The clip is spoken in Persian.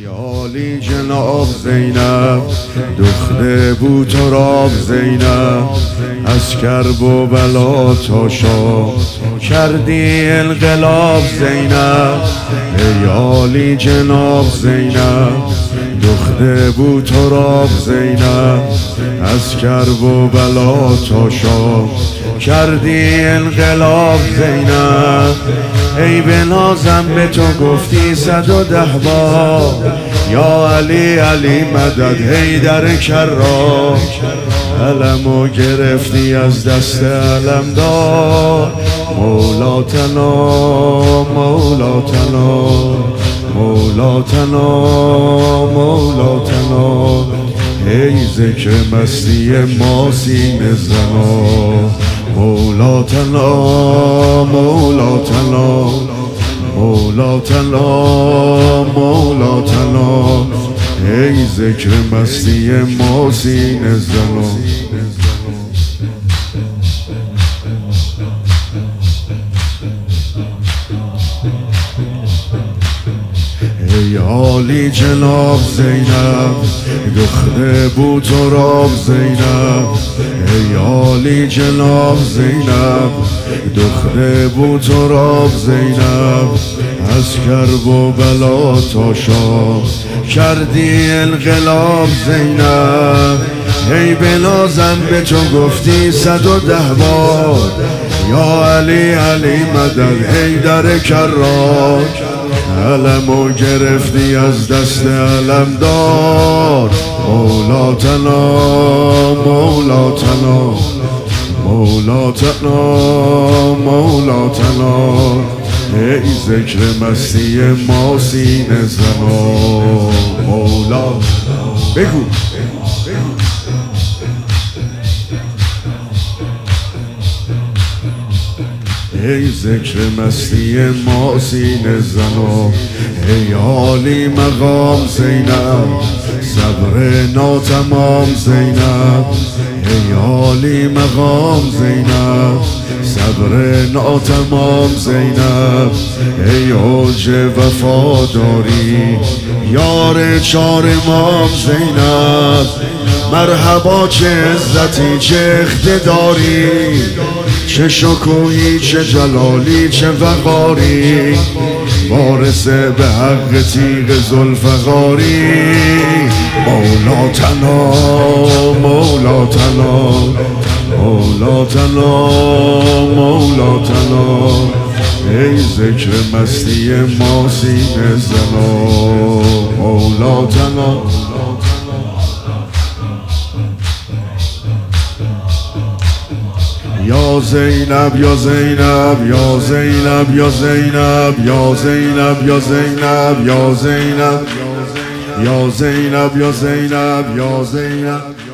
عالی جناب زینب دختر بود تراب زینب از کرب و بلا تا شاه کردی انقلاب زینب ای عالی جناب زینب دختر بود تراب زینب از کرب و بلا تا شاه کردی انقلاب زینب ای به نازم به تو گفتی 110 بار یا علی علی مدد حیدر کرار علمو گرفتی از دست علمدار مولاتنا مولاتنا مولاتنا مولاتنا ای ذکر مستی ما سینه زنا مولاتنا مولاتنا مولاتنا مولاتنا ای ذکر مستی ما سینه زنا ای عالی جناب زینب دختر بود تراب زینب ای عالی جناب زینب دختر بود تراب زینب از کرب و بلا تا شاه کردی انقلاب زینب ای به نازم به تو گفتی 110 بار یا علی علی مدد حیدر کرار علمو گرفتی از دست علمدار مولاتنا مولاتنا مولاتنا مولاتنا ای ذکر مستی ما سینه زنا مولا بگو ای ذکر مستی ما سینه زنا ای عالی مقام زینب صبر ناتمام زینب ای عالی مقام زینب صبر ناتمام زینب ای اوج وفاداری یار 4 امام زینب مرحبا چه عزتی چه اقتداری چه شکوهی چه جلالی چه وقاری وارث به حق تیغ ذوالفقاری مولاتنا مولاتنا مولاتنا مولاتنا ای ذکر مستی ما سینه زنا مولاتنا یا زینب یا زینب یا زینب یا زینب یا زینب یا زینب یا زینب یا زینب یا زینب یا زینب